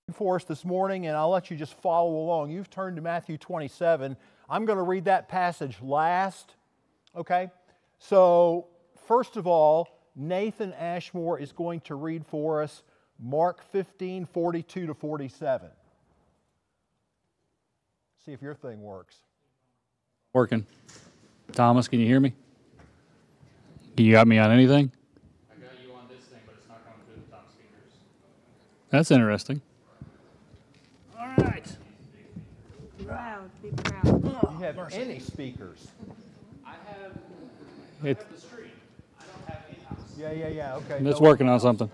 For us this morning, and I'll let you just follow along. You've turned to Matthew 27. I'm going to read that passage last. Okay? So, first of all, Nathan Ashmore is going to read for us Mark 15, 42 to 47. See if your thing works. Working. Thomas, can you hear me? You got me on anything? I got you on this thing, but it's not coming through the top speakers. That's interesting. All right. Be loud, be proud. Do you have any speakers? I have the stream. I don't have in-house. Yeah. Okay. It's working on something.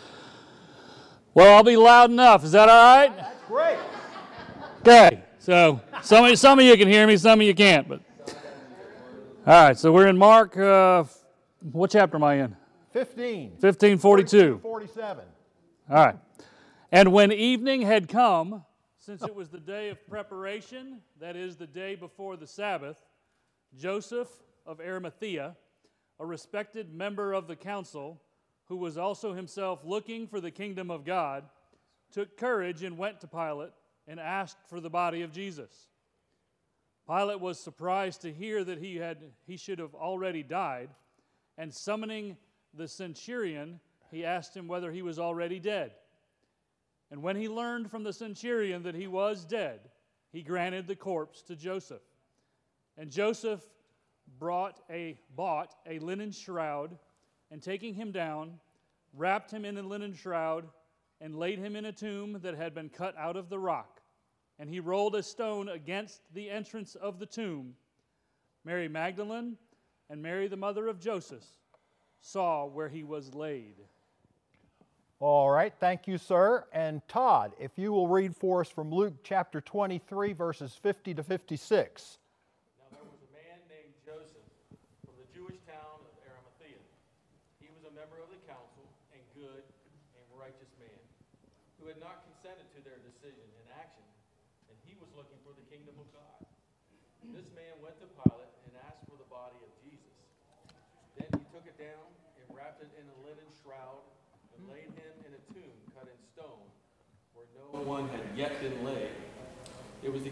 Well, I'll be loud enough. Is that all right? That's great. Okay. So some of you can hear me, some of you can't. But all right. So we're in Mark. What chapter am I in? 15. 15:42. 47. All right. And when evening had come, since it was the day of preparation, that is, the day before the Sabbath, Joseph of Arimathea, a respected member of the council, who was also himself looking for the kingdom of God, took courage and went to Pilate and asked for the body of Jesus. Pilate was surprised to hear that he should have already died, and summoning the centurion, he asked him whether he was already dead. And when he learned from the centurion that he was dead, he granted the corpse to Joseph. And Joseph bought a linen shroud, and taking him down, wrapped him in a linen shroud, and laid him in a tomb that had been cut out of the rock. And he rolled a stone against the entrance of the tomb. Mary Magdalene and Mary the mother of Joseph saw where he was laid. All right, thank you, sir. And Todd, if you will read for us from Luke chapter 23, verses 50 to 56. Now there was a man named Joseph from the Jewish town of Arimathea. He was a member of the council, and good and righteous man, who had not consented to their decision and action, and he was looking for the kingdom of God. This man went to Pilate and asked for the body of Jesus. Then he took it down and wrapped it in a linen shroud and laid him in a tomb cut in stone where no one had yet been laid. It was the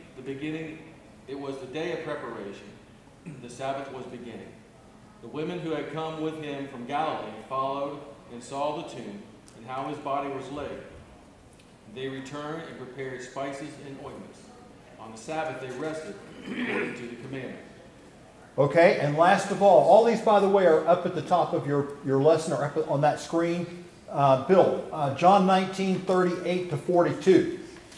day of preparation. The Sabbath was beginning. The women who had come with him from Galilee followed and saw the tomb and how his body was laid. They returned and prepared spices and ointments. On the Sabbath they rested according to the commandment. Okay, and last of all these, by the way, are up at the top of your lesson or up on that screen. Bill, John 19, 38 to 42.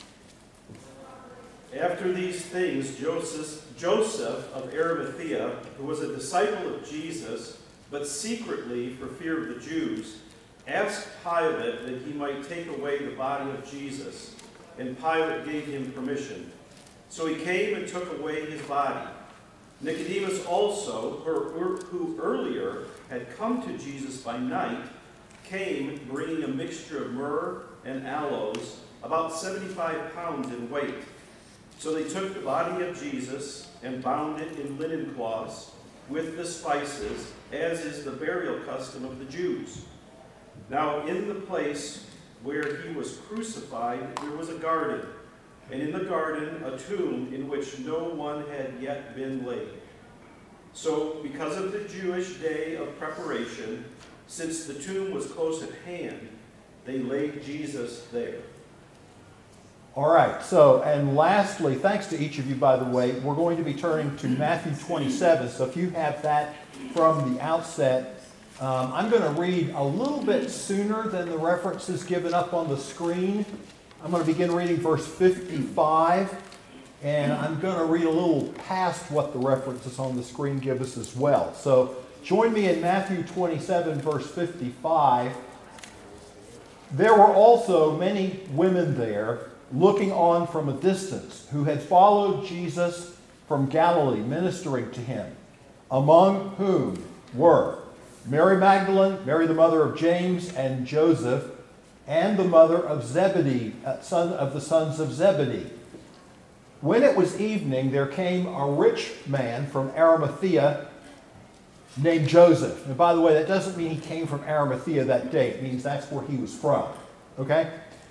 After these things, Joseph of Arimathea, who was a disciple of Jesus, but secretly for fear of the Jews, asked Pilate that he might take away the body of Jesus, and Pilate gave him permission. So he came and took away his body. Nicodemus also, who earlier had come to Jesus by night, came bringing a mixture of myrrh and aloes, about 75 pounds in weight. So they took the body of Jesus and bound it in linen cloths with the spices, as is the burial custom of the Jews. Now in the place where he was crucified there was a garden, and in the garden a tomb in which no one had yet been laid. So because of the Jewish day of preparation, since the tomb was close at hand, they laid Jesus there. All right, so, and lastly, thanks to each of you, by the way, we're going to be turning to Matthew 27. So if you have that from the outset, I'm going to read a little bit sooner than the references given up on the screen. I'm going to begin reading verse 55, and I'm going to read a little past what the references on the screen give us as well. So join me in Matthew 27, verse 55. There were also many women there, looking on from a distance, who had followed Jesus from Galilee, ministering to him, among whom were Mary Magdalene, Mary the mother of James and Joseph, and the mother of Zebedee, son of the sons of Zebedee. When it was evening, there came a rich man from Arimathea named Joseph. And by the way, that doesn't mean he came from Arimathea that day. It means that's where he was from. Okay?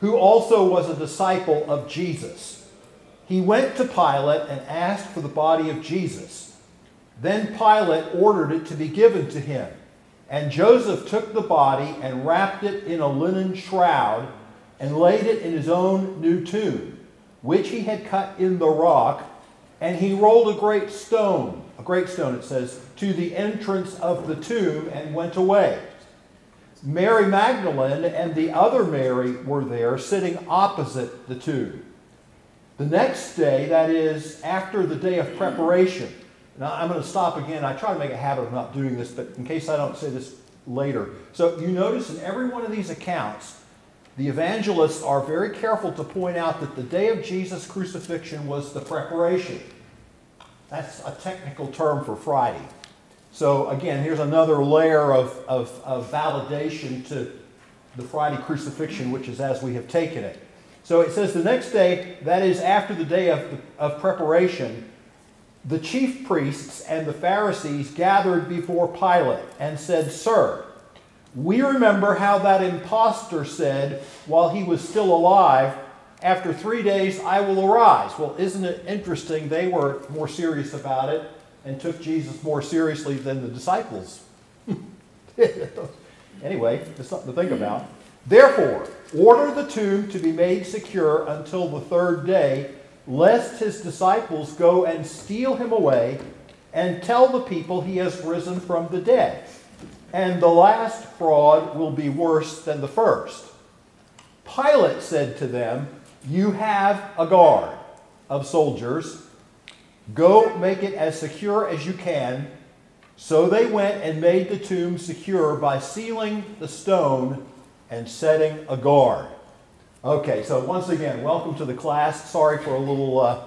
who also was a disciple of Jesus. He went to Pilate and asked for the body of Jesus. Then Pilate ordered it to be given to him. And Joseph took the body and wrapped it in a linen shroud and laid it in his own new tomb, which he had cut in the rock. And he rolled a great stone it says, to the entrance of the tomb and went away. Mary Magdalene and the other Mary were there sitting opposite the tomb. The next day, that is, after the day of preparation. Now, I'm going to stop again. I try to make a habit of not doing this, but in case I don't say this later. So you notice in every one of these accounts, the evangelists are very careful to point out that the day of Jesus' crucifixion was the preparation. That's a technical term for Friday. So again, here's another layer of validation to the Friday crucifixion, which is as we have taken it. So it says the next day, that is after the day of preparation, the chief priests and the Pharisees gathered before Pilate and said, "Sir, we remember how that impostor said while he was still alive, 'After 3 days I will arise.'" Well, isn't it interesting? They were more serious about it and took Jesus more seriously than the disciples. Anyway, it's something to think about. "Therefore, order the tomb to be made secure until the third day, lest his disciples go and steal him away and tell the people he has risen from the dead. And the last fraud will be worse than the first." Pilate said to them, "You have a guard of soldiers. Go make it as secure as you can." So they went and made the tomb secure by sealing the stone and setting a guard. Okay, so once again, welcome to the class. Sorry for a little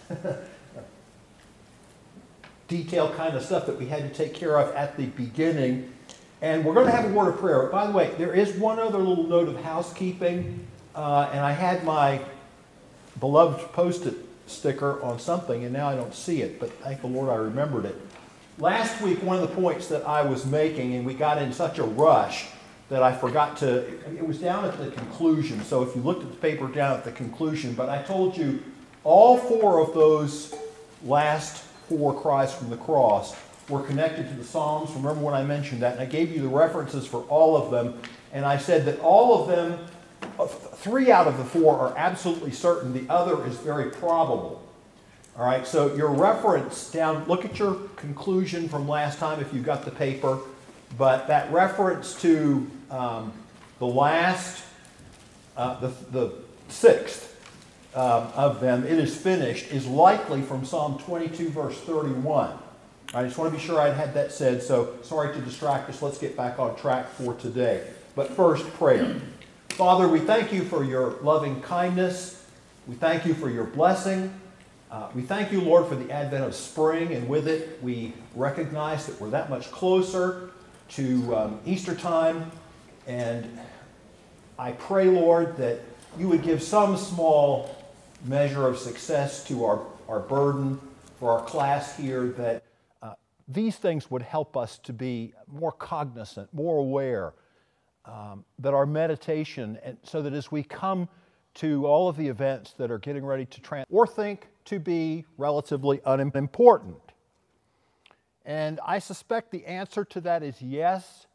detailed kind of stuff that we had to take care of at the beginning. And we're going to have a word of prayer. By the way, there is one other little note of housekeeping. And I had my beloved Post-it sticker on something, and now I don't see it, but thank the Lord I remembered it. Last week, one of the points that I was making, and we got in such a rush that I forgot to, it was down at the conclusion, so if you looked at the paper down at the conclusion, but I told you all four of those last four cries from the cross were connected to the Psalms. Remember when I mentioned that? And I gave you the references for all of them, and I said that all of them, 3 out of the 4 are absolutely certain. The other is very probable. All right, so your reference down, look at your conclusion from last time if you've got the paper, but that reference to the last, the sixth of them, "it is finished," is likely from Psalm 22, verse 31. I just want to be sure I had that said, so sorry to distract us. Let's get back on track for today. But first, prayer. Father, we thank you for your loving kindness. We thank you for your blessing. We thank you, Lord, for the advent of spring, and with it we recognize that we're that much closer to Easter time. And I pray, Lord, that you would give some small measure of success to our burden for our class here, that these things would help us to be more cognizant, more aware, that our meditation, and so that as we come to all of the events that are getting ready to or think to be relatively unimportant. And I suspect the answer to that is yes.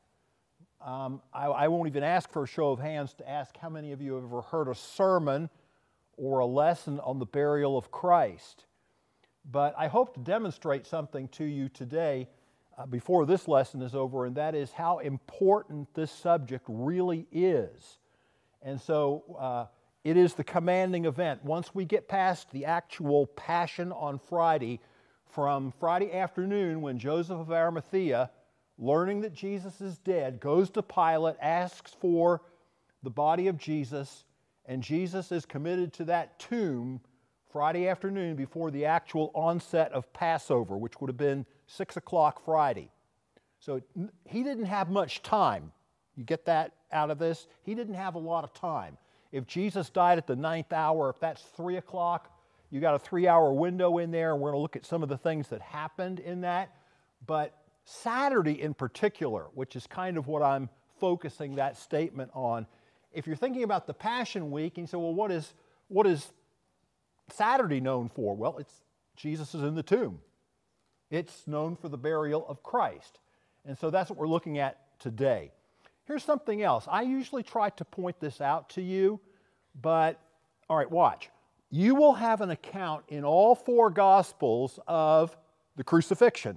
I won't even ask for a show of hands to ask how many of you have ever heard a sermon or a lesson on the burial of Christ. But I hope to demonstrate something to you today before this lesson is over, and that is how important this subject really is. And so it is the commanding event. Once we get past the actual Passion on Friday, from Friday afternoon when Joseph of Arimathea, learning that Jesus is dead, goes to Pilate, asks for the body of Jesus, and Jesus is committed to that tomb Friday afternoon before the actual onset of Passover, which would have been 6 o'clock Friday. So he didn't have much time. You get that out of this? He didn't have a lot of time. If Jesus died at the 9th hour, if that's 3 o'clock, you got a 3-hour window in there, and we're going to look at some of the things that happened in that. But Saturday in particular, which is kind of what I'm focusing that statement on, if you're thinking about the Passion Week, and you say, well, what is Saturday known for? Well, it's Jesus is in the tomb. It's known for the burial of Christ. And so that's what we're looking at today. Here's something else. I usually try to point this out to you, but, all right, watch. You will have an account in all four Gospels of the crucifixion.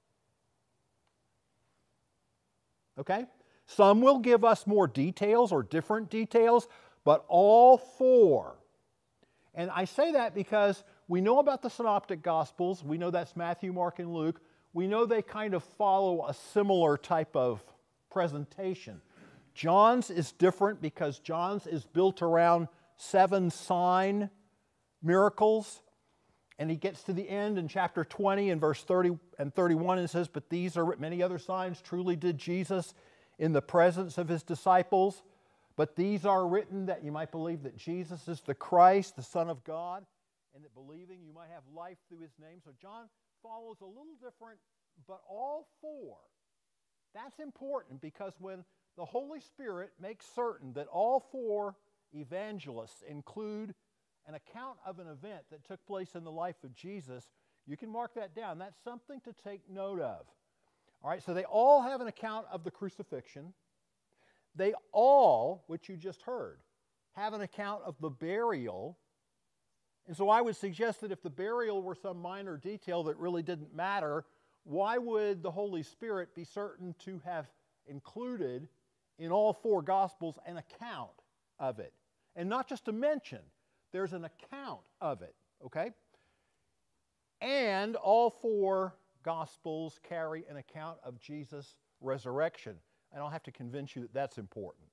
Okay? Some will give us more details or different details, but all four. And I say that because we know about the Synoptic Gospels. We know that's Matthew, Mark, and Luke. We know they kind of follow a similar type of presentation. John's is different because John's is built around 7 sign miracles. And he gets to the end in chapter 20 and verse 30 and 31 and says, but these are many other signs truly did Jesus in the presence of his disciples. But these are written that you might believe that Jesus is the Christ, the Son of God, and that believing you might have life through his name. So John follows a little different, but all four. That's important because when the Holy Spirit makes certain that all four evangelists include an account of an event that took place in the life of Jesus, you can mark that down. That's something to take note of. All right, so they all have an account of the crucifixion. They all, which you just heard, have an account of the burial. And so I would suggest that if the burial were some minor detail that really didn't matter, why would the Holy Spirit be certain to have included in all four Gospels an account of it? And not just a mention, there's an account of it, okay? And all four Gospels carry an account of Jesus' resurrection. I don't have to convince you that that's important.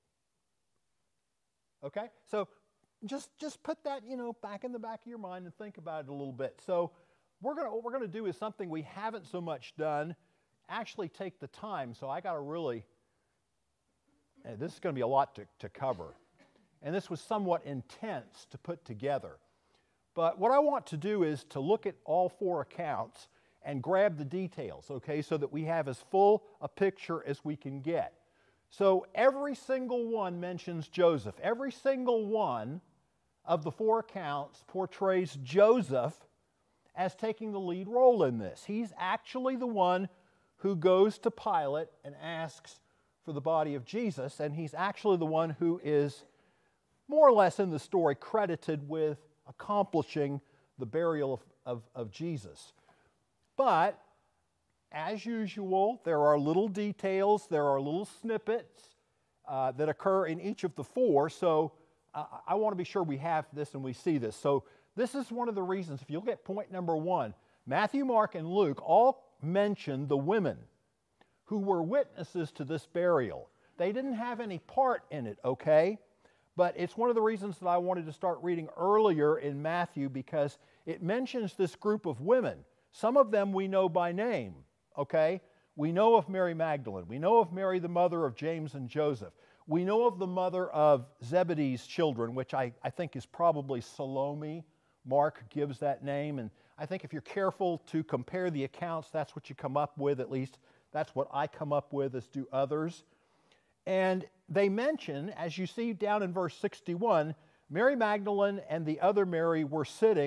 Okay? So just put that, back in the back of your mind and think about it a little bit. So what we're going to do is something we haven't so much done, actually take the time. So I got to really, this is going to be a lot to cover. And this was somewhat intense to put together. But what I want to do is to look at all four accounts and grab the details, okay, so that we have as full a picture as we can get. So every single one mentions Joseph. Every single one of the four accounts portrays Joseph as taking the lead role in this. He's actually the one who goes to Pilate and asks for the body of Jesus, and he's actually the one who is more or less in the story credited with accomplishing the burial of Jesus. But, as usual, there are little details, there are little snippets that occur in each of the four, so I want to be sure we have this and we see this. So this is one of the reasons, if you look at point number 1, Matthew, Mark, and Luke all mention the women who were witnesses to this burial. They didn't have any part in it, okay? But it's one of the reasons that I wanted to start reading earlier in Matthew because it mentions this group of women. Some of them we know by name, okay? We know of Mary Magdalene. We know of Mary, the mother of James and Joseph. We know of the mother of Zebedee's children, which I think is probably Salome. Mark gives that name, and I think if you're careful to compare the accounts, that's what you come up with. At least that's what I come up with, as do others. And they mention, as you see down in verse 61, Mary Magdalene and the other Mary were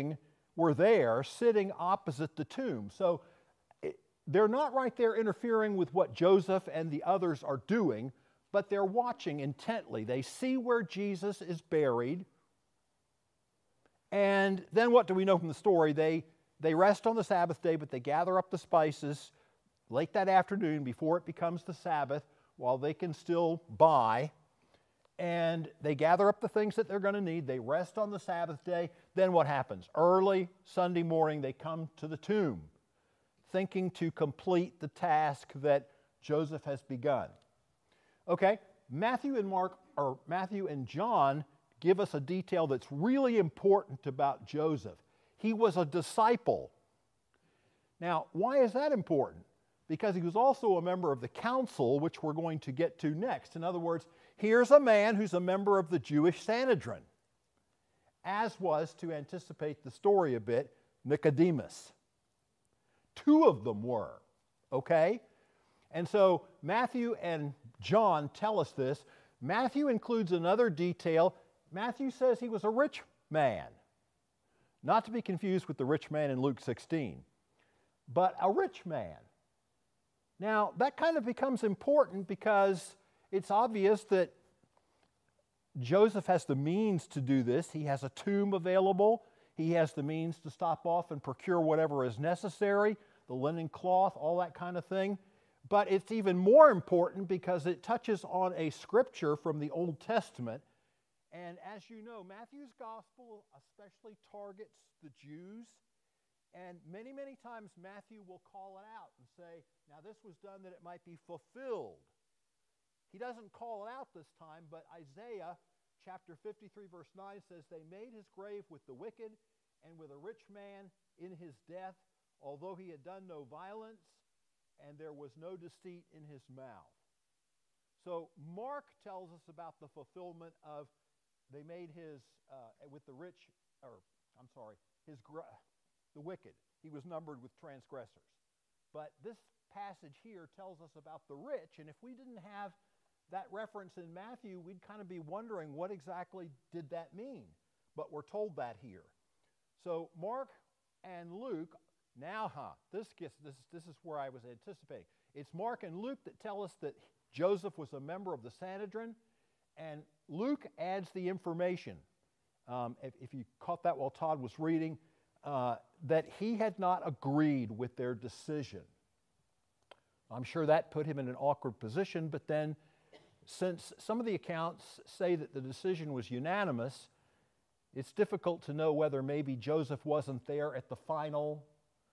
there sitting opposite the tomb. So they're not right there interfering with what Joseph and the others are doing, but they're watching intently. They see where Jesus is buried. And then what do we know from the story? They rest on the Sabbath day, but they gather up the spices late that afternoon before it becomes the Sabbath, while they can still buy. And they gather up the things that they're going to need. They rest on the Sabbath day. Then what happens? Early Sunday morning, they come to the tomb, thinking to complete the task that Joseph has begun. Okay, Matthew and John give us a detail that's really important about Joseph. He was a disciple. Now, why is that important? Because he was also a member of the council, which we're going to get to next. In other words, here's a man who's a member of the Jewish Sanhedrin, as was, to anticipate the story a bit, Nicodemus. 2 of them were, okay? And so Matthew and John tell us this. Matthew includes another detail. Matthew says he was a rich man, not to be confused with the rich man in Luke 16, but a rich man. Now, that kind of becomes important because it's obvious that Joseph has the means to do this. He has a tomb available. He has the means to stop off and procure whatever is necessary, the linen cloth, all that kind of thing. But it's even more important because it touches on a scripture from the Old Testament. And as you know, Matthew's gospel especially targets the Jews. And many, many times Matthew will call it out and say, now this was done that it might be fulfilled. He doesn't call it out this time, but Isaiah chapter 53 verse 9 says, they made his grave with the wicked and with a rich man in his death, although he had done no violence and there was no deceit in his mouth. So Mark tells us about the fulfillment of they made his, with the rich, the wicked. He was numbered with transgressors. But this passage here tells us about the rich, and if we didn't have that reference in Matthew, we'd kind of be wondering what exactly did that mean. But we're told that here. So Mark and Luke, this is where I was anticipating. It's Mark and Luke that tell us that Joseph was a member of the Sanhedrin, and Luke adds the information, if you caught that while Todd was reading, that he had not agreed with their decision. I'm sure that put him in an awkward position, but then since some of the accounts say that the decision was unanimous, it's difficult to know whether maybe Joseph wasn't there at the final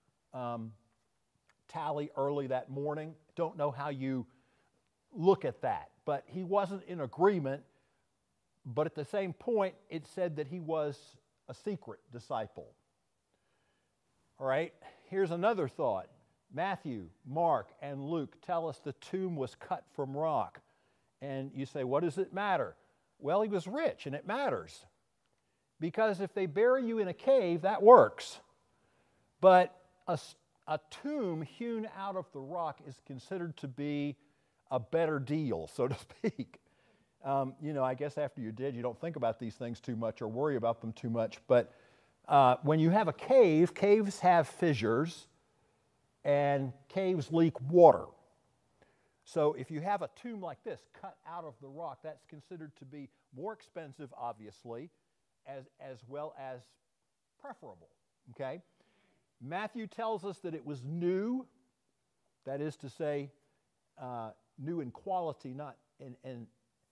tally early that morning. Don't know how you look at that, but he wasn't in agreement. But at the same point, it said that he was a secret disciple. All right, here's another thought. Matthew, Mark, and Luke tell us the tomb was cut from rock. And you say, what does it matter? Well, he was rich, and it matters. Because if they bury you in a cave, that works. But a tomb hewn out of the rock is considered to be a better deal, so to speak. I guess after you're dead, you don't think about these things too much or worry about them too much. But when you have a cave, caves have fissures, and caves leak water. So if you have a tomb like this cut out of the rock, that's considered to be more expensive, obviously, as well as preferable. Okay? Matthew tells us that it was new, that is to say, new in quality, not in.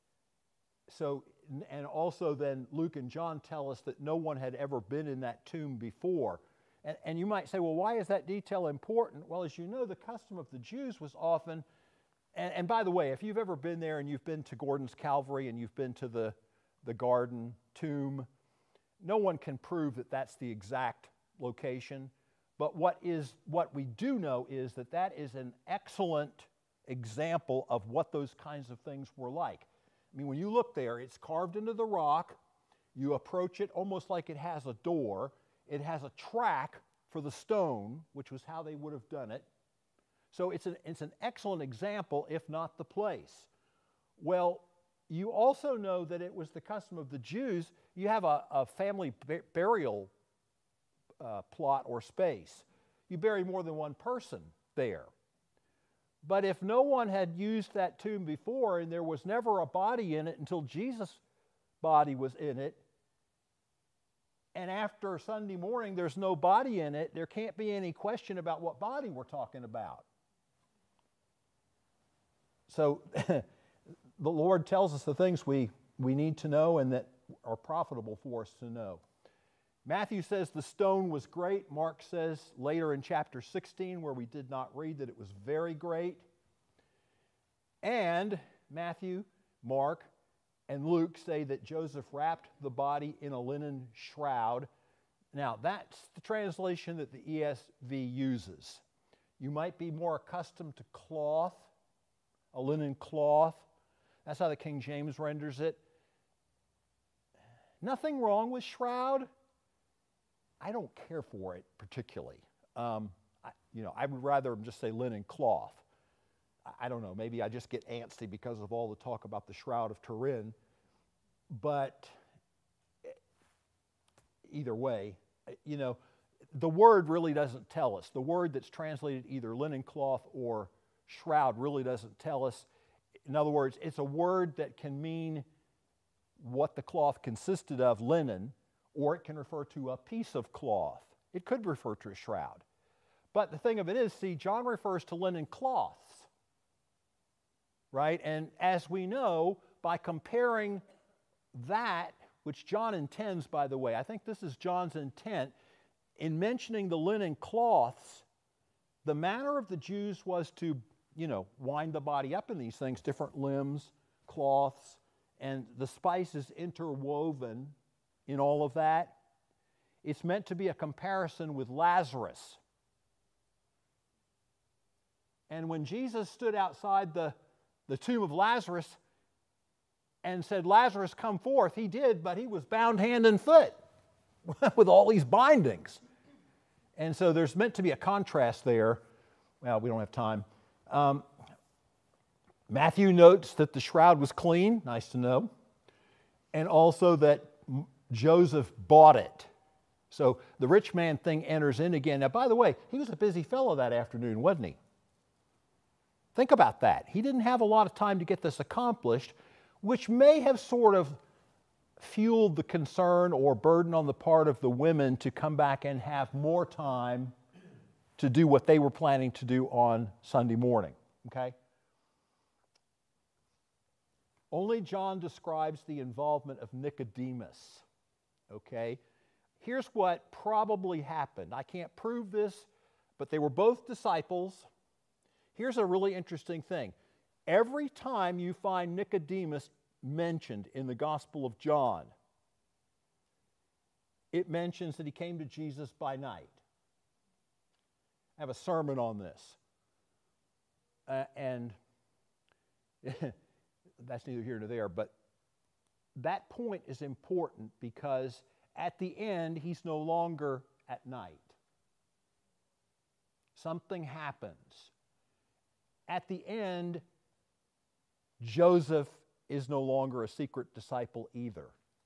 And also then Luke and John tell us that no one had ever been in that tomb before. And you might say, well, why is that detail important? Well, as you know, the custom of the Jews was often, and by the way, if you've ever been there and you've been to Gordon's Calvary and you've been to the garden tomb, no one can prove that that's the exact location. But what we do know is that is an excellent example of what those kinds of things were like. I mean, when you look there, it's carved into the rock. You approach it almost like it has a door. It has a track for the stone, which was how they would have done it. So it's an excellent example, if not the place. Well, you also know that it was the custom of the Jews. You have a family burial plot or space. You bury more than one person there. But if no one had used that tomb before and there was never a body in it until Jesus' body was in it, and after Sunday morning there's no body in it, there can't be any question about what body we're talking about. So the Lord tells us the things we need to know and that are profitable for us to know. Matthew says the stone was great. Mark says later in chapter 16, where we did not read, that it was very great. And Matthew, Mark, and Luke say that Joseph wrapped the body in a linen shroud. Now, that's the translation that the ESV uses. You might be more accustomed to cloth, a linen cloth. That's how the King James renders it. Nothing wrong with shroud. I don't care for it particularly. I would rather just say linen cloth. I don't know, maybe I just get antsy because of all the talk about the Shroud of Turin. But either way, you know, the word really doesn't tell us. The word that's translated either linen cloth or shroud really doesn't tell us. In other words, it's a word that can mean what the cloth consisted of, linen, or it can refer to a piece of cloth. It could refer to a shroud. But the thing of it is, see, John refers to linen cloths, right? And as we know, by comparing that, which John intends, by the way, I think this is John's intent, in mentioning the linen cloths, the manner of the Jews was to, you know, wind the body up in these things, different limbs, cloths, and the spices interwoven in all of that. It's meant to be a comparison with Lazarus. And when Jesus stood outside the tomb of Lazarus and said, "Lazarus, come forth," he did, but he was bound hand and foot with all these bindings. And so there's meant to be a contrast there. Well, we don't have time. Matthew notes that the shroud was clean, nice to know, and also that Joseph bought it. So the rich man thing enters in again. Now, by the way, he was a busy fellow that afternoon, wasn't he? Think about that. He didn't have a lot of time to get this accomplished, which may have sort of fueled the concern or burden on the part of the women to come back and have more time to do what they were planning to do on Sunday morning, okay? Only John describes the involvement of Nicodemus, okay? Here's what probably happened. I can't prove this, but they were both disciples. Here's a really interesting thing. Every time you find Nicodemus mentioned in the Gospel of John, it mentions that he came to Jesus by night. I have a sermon on this. And that's neither here nor there, but that point is important because at the end, he's no longer at night. Something happens. At the end, Joseph is no longer a secret disciple either.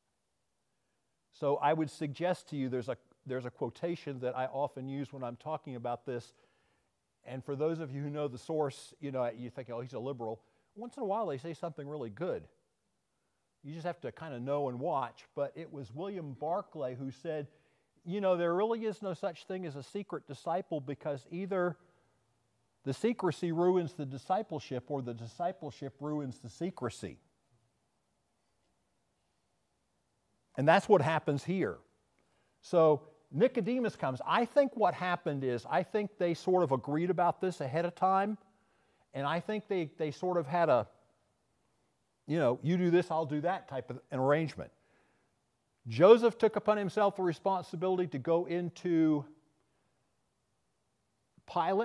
So I would suggest to you there's a quotation that I often use when I'm talking about this. And for those of you who know the source, you know, you think, oh, he's a liberal. Once in a while they say something really good. You just have to kind of know and watch. But it was William Barclay who said, you know, there really is no such thing as a secret disciple because either the secrecy ruins the discipleship or the discipleship ruins the secrecy. And that's what happens here. So Nicodemus comes. I think what happened is, I think they sort of agreed about this ahead of time. And I think they sort of had a, you know, you do this, I'll do that type of an arrangement. Joseph took upon himself the responsibility to go into Pilate.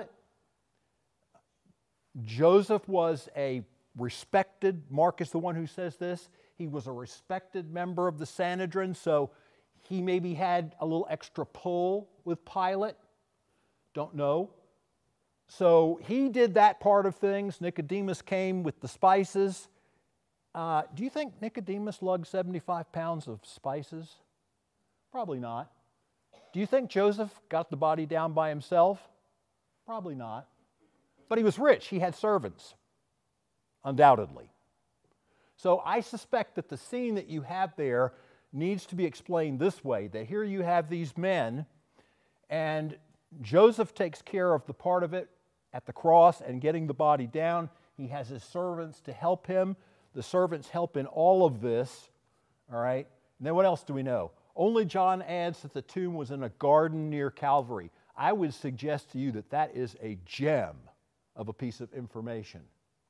Joseph was a respected, Mark is the one who says this, he was a respected member of the Sanhedrin, so he maybe had a little extra pull with Pilate. Don't know. So he did that part of things. Nicodemus came with the spices. Do you think Nicodemus lugged 75 pounds of spices? Probably not. Do you think Joseph got the body down by himself? Probably not. But he was rich. He had servants, undoubtedly. So I suspect that the scene that you have there needs to be explained this way, that here you have these men, and Joseph takes care of the part of it at the cross and getting the body down. He has his servants to help him. The servants help in all of this, all right? And then what else do we know? Only John adds that the tomb was in a garden near Calvary. I would suggest to you that that is a gem of a piece of information.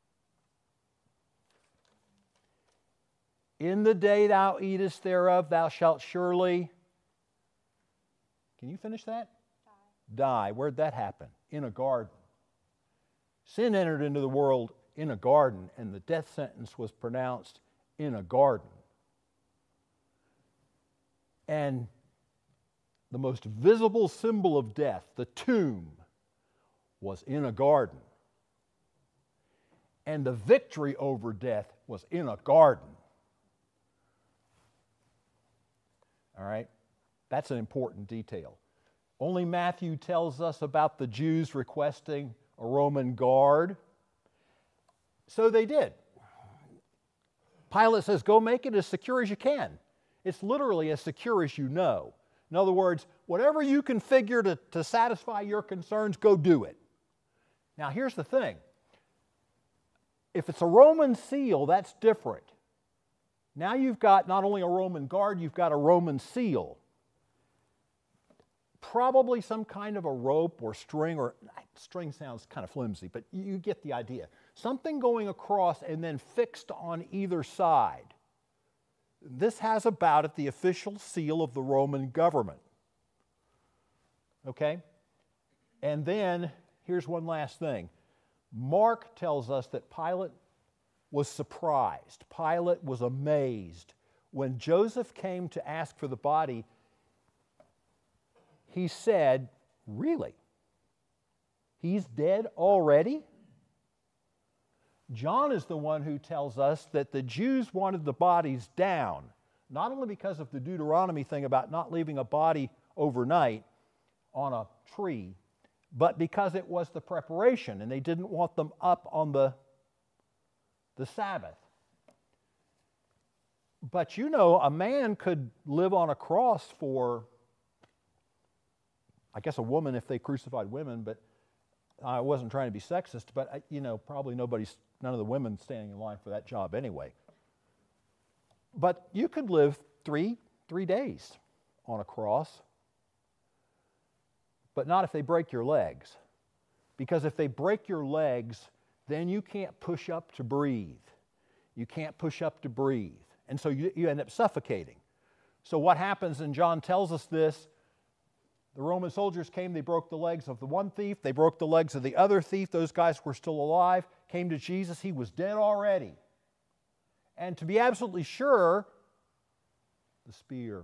In the day thou eatest thereof, thou shalt surely, can you finish that? Die. Where'd that happen? In a garden. Sin entered into the world in a garden, and the death sentence was pronounced in a garden. And the most visible symbol of death, the tomb, was in a garden. And the victory over death was in a garden. All right? That's an important detail. Only Matthew tells us about the Jews requesting a Roman guard. So they did. Pilate says, go make it as secure as you can. It's literally as secure as you know. In other words, whatever you can figure to satisfy your concerns, go do it. Now here's the thing. If it's a Roman seal, that's different. Now you've got not only a Roman guard, you've got a Roman seal. Probably some kind of a rope or string sounds kind of flimsy, but you get the idea. Something going across and then fixed on either side. This has about it the official seal of the Roman government. Okay? And then, here's one last thing. Mark tells us that Pilate was surprised. Pilate was amazed. When Joseph came to ask for the body, he said, really? He's dead already? John is the one who tells us that the Jews wanted the bodies down, not only because of the Deuteronomy thing about not leaving a body overnight on a tree, but because it was the preparation, and they didn't want them up on the Sabbath. But you know, a man could live on a cross for, I guess a woman if they crucified women, but I wasn't trying to be sexist, but you know, probably none of the women standing in line for that job anyway. But you could live three days on a cross, but not if they break your legs. Because if they break your legs, then you can't push up to breathe. You can't push up to breathe. And so you end up suffocating. So what happens, and John tells us this, the Roman soldiers came, they broke the legs of the one thief, they broke the legs of the other thief, those guys were still alive, came to Jesus, he was dead already. And to be absolutely sure, the spear.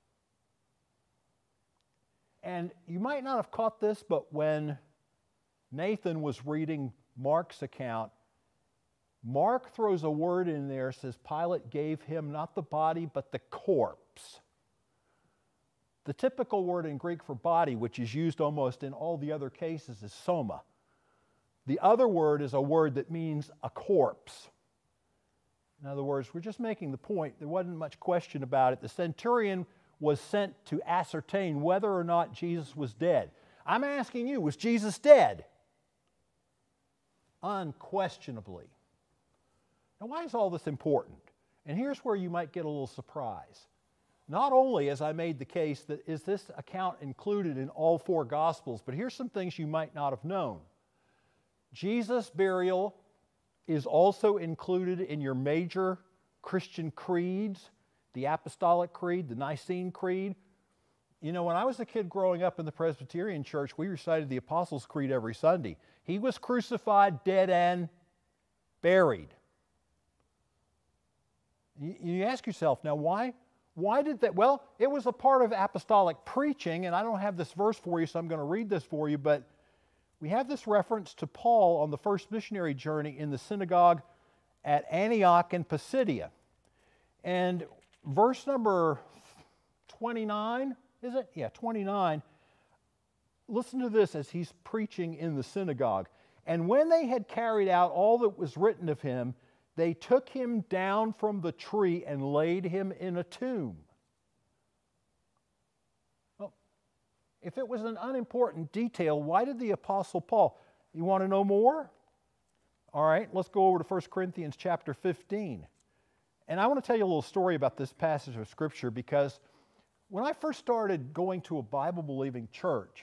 And you might not have caught this, but when Nathan was reading Mark's account, Mark throws a word in there, says Pilate gave him not the body, but the corpse. The typical word in Greek for body, which is used almost in all the other cases, is soma. The other word is a word that means a corpse. In other words, we're just making the point, there wasn't much question about it. The centurion was sent to ascertain whether or not Jesus was dead. I'm asking you, was Jesus dead? Unquestionably. Now, why is all this important? And here's where you might get a little surprise. Not only, as I made the case, that is this account included in all four Gospels, but here's some things you might not have known. Jesus' burial is also included in your major Christian creeds, the Apostolic Creed, the Nicene Creed. You know, when I was a kid growing up in the Presbyterian Church, we recited the Apostles' Creed every Sunday. He was crucified, dead, and buried. You ask yourself, now why did that? Well, it was a part of apostolic preaching, and I don't have this verse for you, so I'm going to read this for you, but we have this reference to Paul on the first missionary journey in the synagogue at Antioch in Pisidia. And verse number 29, is it? Yeah, 29. Listen to this as he's preaching in the synagogue. And when they had carried out all that was written of him, they took him down from the tree and laid him in a tomb. Well, if it was an unimportant detail, why did the Apostle Paul? You want to know more? All right, let's go over to 1 Corinthians chapter 15. And I want to tell you a little story about this passage of Scripture, because when I first started going to a Bible-believing church,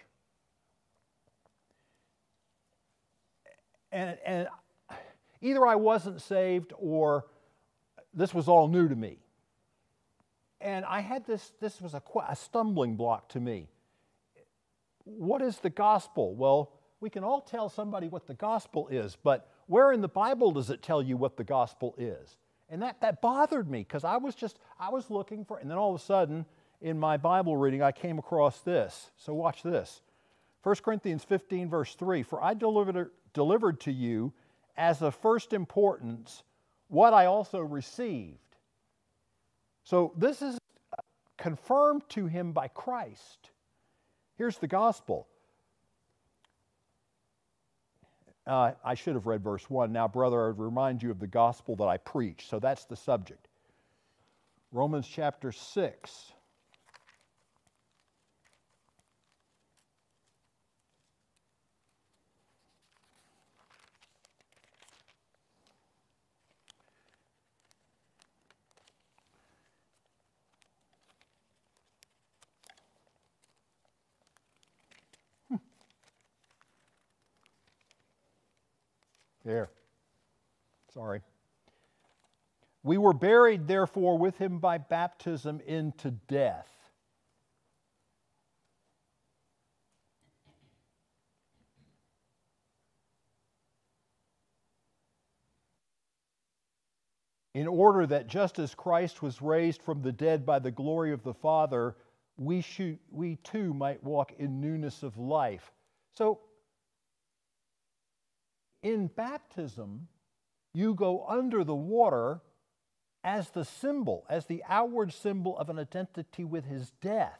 and either I wasn't saved or this was all new to me. And I had this was a stumbling block to me. What is the gospel? Well, we can all tell somebody what the gospel is, but where in the Bible does it tell you what the gospel is? And that bothered me, because I was looking for, and then all of a sudden in my Bible reading I came across this. So watch this. 1 Corinthians 15 verse 3, for I delivered to you as of first importance what I also received. So this is confirmed to him by Christ. Here's the gospel. I should have read verse 1. Now, brother, I would remind you of the gospel that I preach. So that's the subject. Romans chapter 6. There. Sorry. We were buried, therefore, with him by baptism into death. In order that just as Christ was raised from the dead by the glory of the Father, we too might walk in newness of life. So, in baptism, you go under the water as the symbol, as the outward symbol of an identity with his death.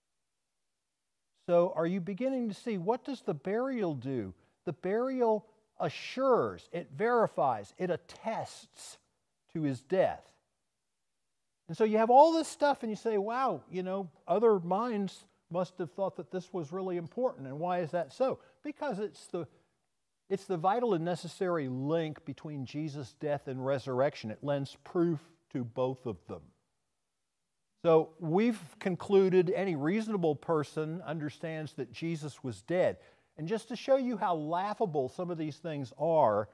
So are you beginning to see, what does the burial do? The burial assures, it verifies, it attests to his death. And so you have all this stuff and you say, wow, other minds must have thought that this was really important. And why is that so? Because it's the vital and necessary link between Jesus' death and resurrection. It lends proof to both of them. So we've concluded any reasonable person understands that Jesus was dead. And just to show you how laughable some of these things are,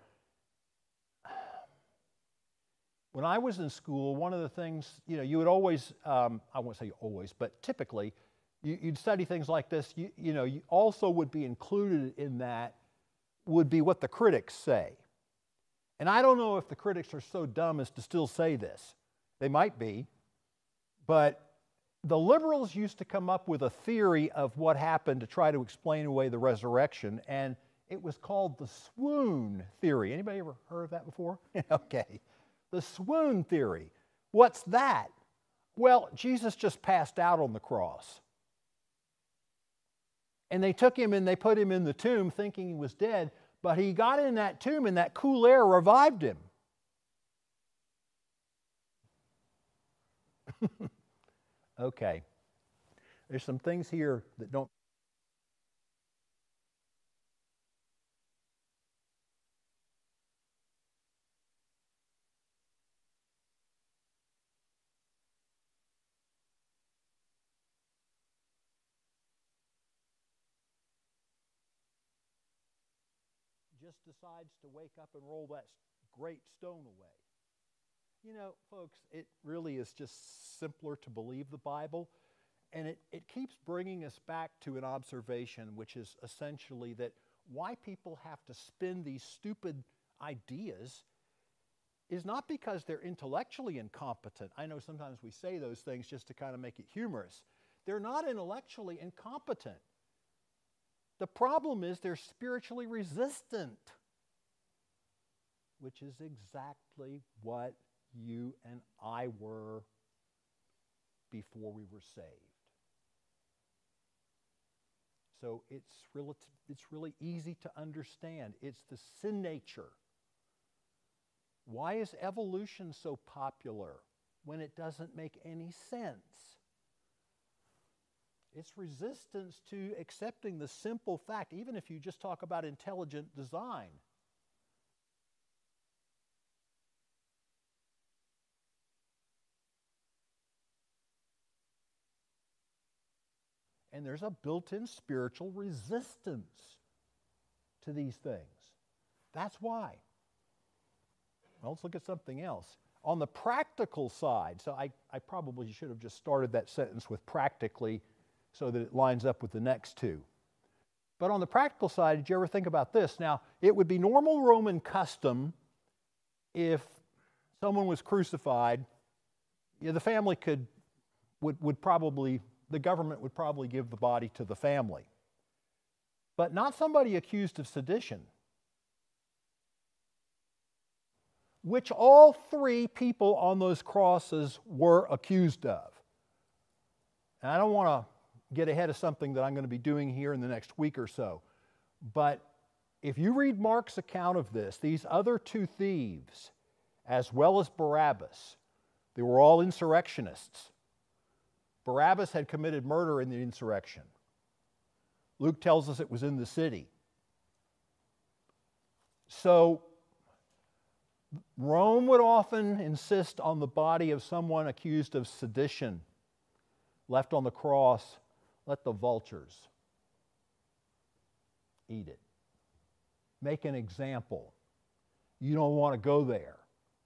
when I was in school, one of the things, you would always, I won't say always, but typically, you'd study things like this. You also would be included in that would be what the critics say. And I don't know if the critics are so dumb as to still say this. They might be. But the liberals used to come up with a theory of what happened to try to explain away the resurrection, and it was called the swoon theory. Anybody ever heard of that before? Okay. The swoon theory. What's that? Well, Jesus just passed out on the cross. And they took him and they put him in the tomb thinking he was dead, but he got in that tomb and that cool air revived him. Okay. There's some things here that don't. Just decides to wake up and roll that great stone away. Folks, it really is just simpler to believe the Bible, and it keeps bringing us back to an observation, which is essentially that why people have to spin these stupid ideas is not because they're intellectually incompetent. I know sometimes we say those things just to kind of make it humorous. They're not intellectually incompetent. The problem is they're spiritually resistant, which is exactly what you and I were before we were saved. So it's really easy to understand. It's the sin nature. Why is evolution so popular when it doesn't make any sense? It's resistance to accepting the simple fact, even if you just talk about intelligent design. And there's a built-in spiritual resistance to these things. That's why. Well, let's look at something else. On the practical side, so I probably should have just started that sentence with practically so that it lines up with the next two. But on the practical side, did you ever think about this? Now, it would be normal Roman custom if someone was crucified, the family would probably, the government would probably give the body to the family. But not somebody accused of sedition. which all three people on those crosses were accused of. And I don't want to get ahead of something that I'm going to be doing here in the next week or so, but if you read Mark's account of this, these other two thieves, as well as Barabbas, they were all insurrectionists. Barabbas had committed murder in the insurrection. Luke tells us it was in the city. So, Rome would often insist on the body of someone accused of sedition, left on the cross. Let the vultures eat it. Make an example. You don't want to go there.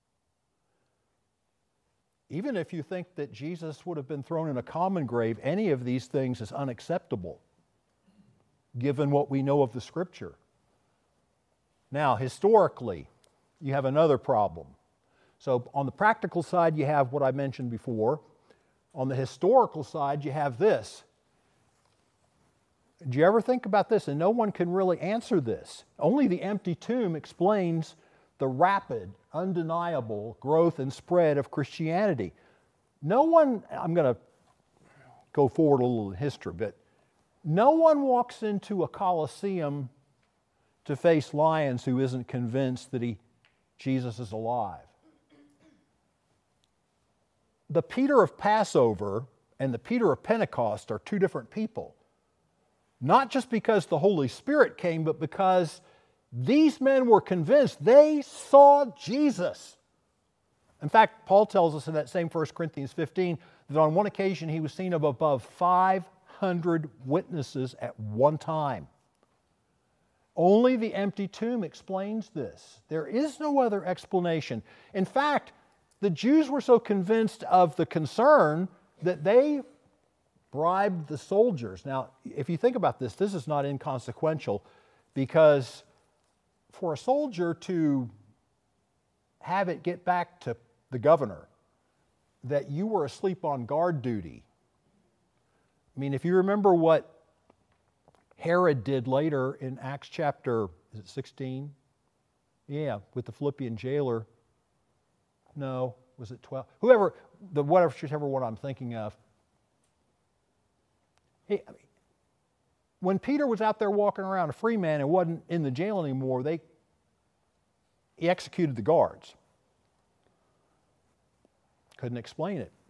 Even if you think that Jesus would have been thrown in a common grave, any of these things is unacceptable, given what we know of the Scripture. Now, historically, you have another problem. So on the practical side, you have what I mentioned before. On the historical side, you have this. Do you ever think about this? And no one can really answer this. Only the empty tomb explains the rapid, undeniable growth and spread of Christianity. No one, I'm going to go forward a little in history, but no one walks into a Colosseum to face lions who isn't convinced that Jesus is alive. The Peter of Passover and the Peter of Pentecost are two different people. Not just because the Holy Spirit came, but because these men were convinced they saw Jesus. In fact, Paul tells us in that same 1 Corinthians 15 that on one occasion he was seen of above 500 witnesses at one time. Only the empty tomb explains this. There is no other explanation. In fact, the Jews were so convinced of the concern that they bribed the soldiers. Now, if you think about this, this is not inconsequential, because for a soldier to have it get back to the governor that you were asleep on guard duty, I mean, if you remember what Herod did later in Acts chapter, is it 16? Yeah, with the Philippian jailer. No, was it 12? Whichever one I'm thinking of. When Peter was out there walking around a free man and wasn't in the jail anymore, he executed the guards. Couldn't explain it.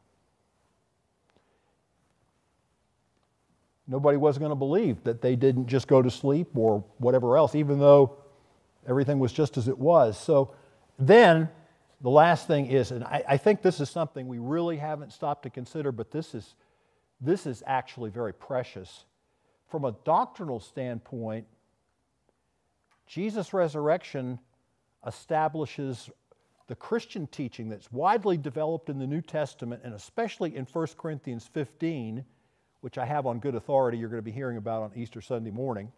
Nobody was going to believe that they didn't just go to sleep or whatever else, even though everything was just as it was. So then, the last thing is, and I think this is something we really haven't stopped to consider, but this is actually very precious. From a doctrinal standpoint, Jesus' resurrection establishes the Christian teaching that's widely developed in the New Testament, and especially in 1 Corinthians 15, which I have on good authority you're going to be hearing about on Easter Sunday morning.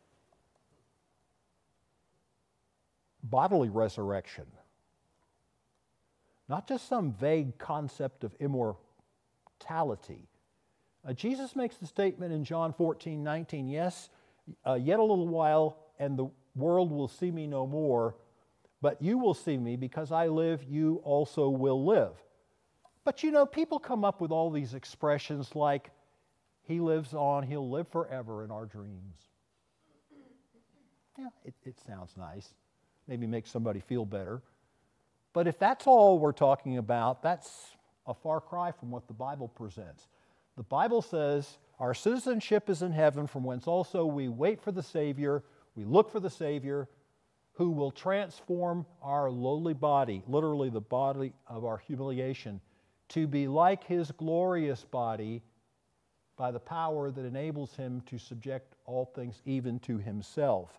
Bodily resurrection. Not just some vague concept of immortality. Jesus makes the statement in John 14:19, yes, yet a little while and the world will see me no more, but you will see me because I live, you also will live. But you know, people come up with all these expressions like, he lives on, he'll live forever in our dreams. Yeah, it sounds nice. Maybe makes somebody feel better. But if that's all we're talking about, that's a far cry from what the Bible presents. The Bible says our citizenship is in heaven, from whence also we wait for the Savior, we look for the Savior, who will transform our lowly body, literally the body of our humiliation, to be like His glorious body by the power that enables Him to subject all things even to Himself.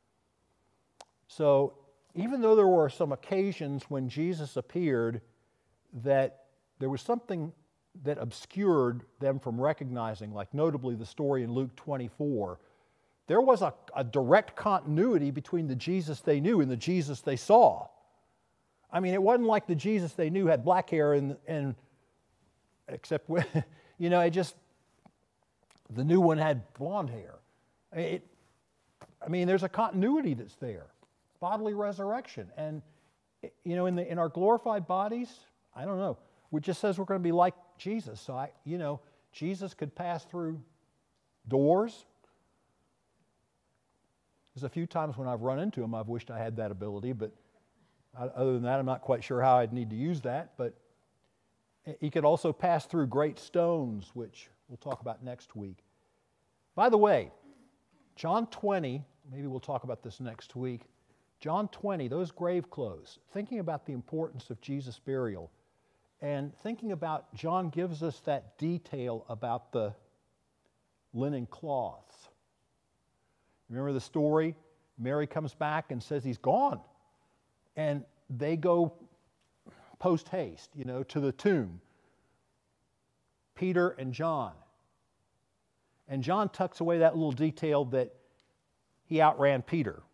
So, even though there were some occasions when Jesus appeared that there was something that obscured them from recognizing, like notably the story in Luke 24, there was a direct continuity between the Jesus they knew and the Jesus they saw. I mean, it wasn't like the Jesus they knew had black hair and except when, you know, the new one had blonde hair. I mean, there's a continuity that's there. Bodily resurrection. And you know, in our glorified bodies, I don't know. It just says we're going to be like Jesus. So Jesus could pass through doors. There's a few times when I've run into him, I've wished I had that ability, but other than that, I'm not quite sure how I'd need to use that. But he could also pass through great stones, which we'll talk about next week. By the way, John 20, maybe we'll talk about this next week. John 20, those grave clothes, thinking about the importance of Jesus' burial, and thinking about, John gives us that detail about the linen cloths. Remember the story? Mary comes back and says he's gone. And they go post haste, to the tomb. Peter and John. And John tucks away that little detail that he outran Peter.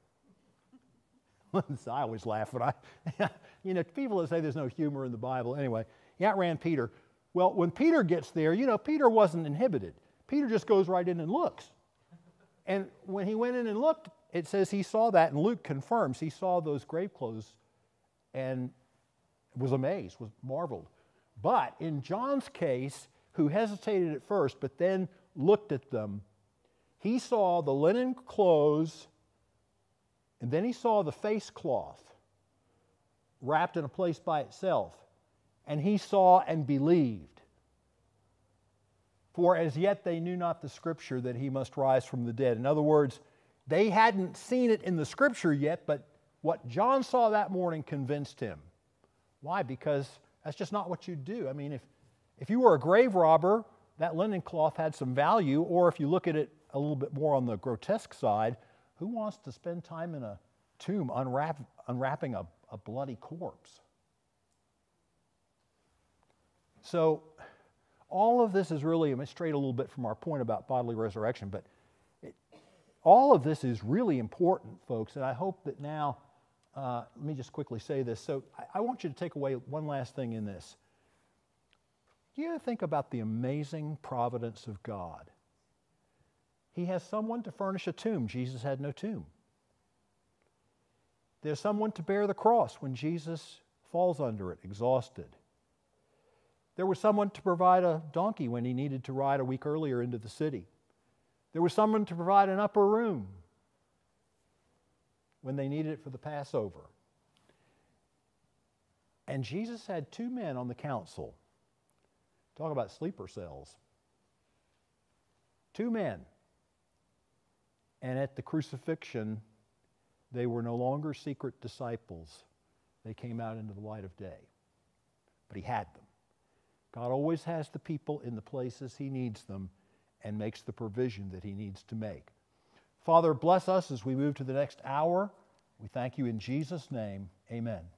I always laugh when people that say there's no humor in the Bible. Anyway, he outran Peter. Well, when Peter gets there, Peter wasn't inhibited. Peter just goes right in and looks. And when he went in and looked, it says he saw that, and Luke confirms he saw those grave clothes and was amazed, was marveled. But in John's case, who hesitated at first but then looked at them, he saw the linen clothes, and then he saw the face cloth wrapped in a place by itself. And he saw and believed. For as yet they knew not the Scripture that he must rise from the dead. In other words, they hadn't seen it in the Scripture yet, but what John saw that morning convinced him. Why? Because that's just not what you do. I mean, if you were a grave robber, that linen cloth had some value, or if you look at it a little bit more on the grotesque side, who wants to spend time in a tomb unwrapping a bloody corpse? So all of this is really, I'm strayed a little bit from our point about bodily resurrection, but all of this is really important, folks, and I hope that now, let me just quickly say this. So I want you to take away one last thing in this. Do you ever think about the amazing providence of God? He has someone to furnish a tomb. Jesus had no tomb. There's someone to bear the cross when Jesus falls under it, exhausted. There was someone to provide a donkey when he needed to ride a week earlier into the city. There was someone to provide an upper room when they needed it for the Passover. And Jesus had two men on the council. Talk about sleeper cells. Two men. And at the crucifixion, they were no longer secret disciples. They came out into the light of day. But he had them. God always has the people in the places he needs them and makes the provision that he needs to make. Father, bless us as we move to the next hour. We thank you in Jesus' name. Amen.